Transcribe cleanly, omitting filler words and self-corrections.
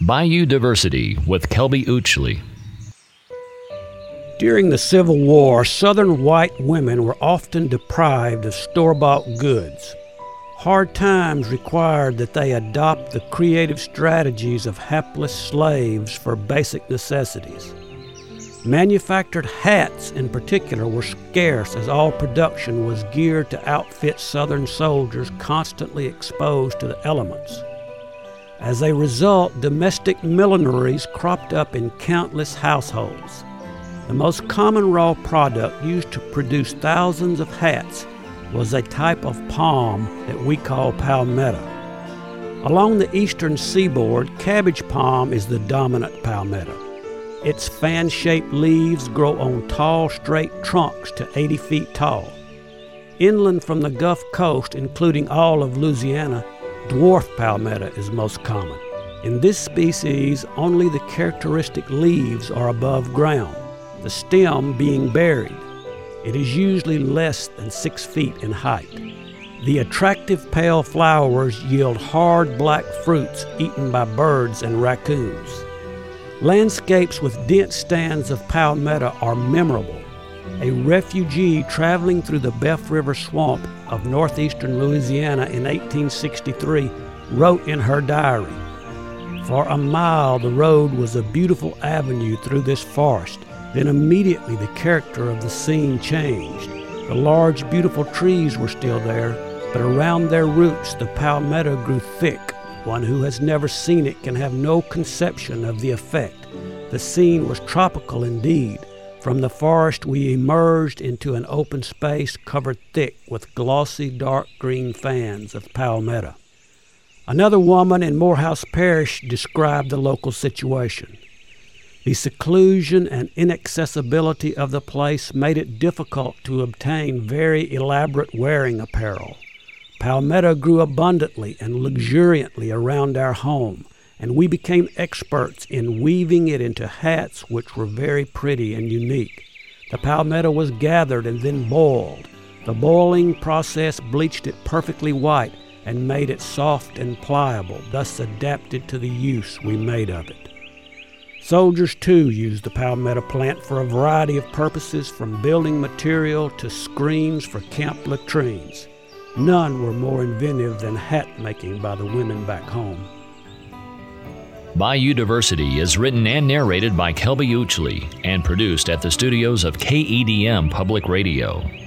Bayou Diversity with Kelby Uchley. During the Civil War, Southern white women were often deprived of store-bought goods. Hard times required that they adopt the creative strategies of hapless slaves for basic necessities. Manufactured hats, in particular, were scarce as all production was geared to outfit Southern soldiers constantly exposed to the elements. As a result, domestic millineries cropped up in countless households. The most common raw product used to produce thousands of hats was a type of palm that we call palmetto. Along the eastern seaboard, cabbage palm is the dominant palmetto. Its fan-shaped leaves grow on tall, straight trunks to 80 feet tall. Inland from the Gulf Coast, including all of Louisiana, dwarf palmetto is most common. In this species, only the characteristic leaves are above ground, the stem being buried. It is usually less than 6 feet in height. The attractive pale flowers yield hard black fruits eaten by birds and raccoons. Landscapes with dense stands of palmetto are memorable. A refugee traveling through the Beth River swamp of northeastern Louisiana in 1863 wrote in her diary, "For a mile the road was a beautiful avenue through this forest. Then immediately the character of the scene changed. The large, beautiful trees were still there, but around their roots the palmetto grew thick. One who has never seen it can have no conception of the effect. The scene was tropical indeed. From the forest we emerged into an open space covered thick with glossy dark green fans of palmetto." Another woman in Morehouse Parish described the local situation. "The seclusion and inaccessibility of the place made it difficult to obtain very elaborate wearing apparel. Palmetto grew abundantly and luxuriantly around our home, and we became experts in weaving it into hats which were very pretty and unique. The palmetto was gathered and then boiled. The boiling process bleached it perfectly white and made it soft and pliable, thus adapted to the use we made of it." Soldiers, too, used the palmetto plant for a variety of purposes, from building material to screens for camp latrines. None were more inventive than hat making by the women back home. Bayou Diversity is written and narrated by Kelby Uchley and produced at the studios of KEDM Public Radio.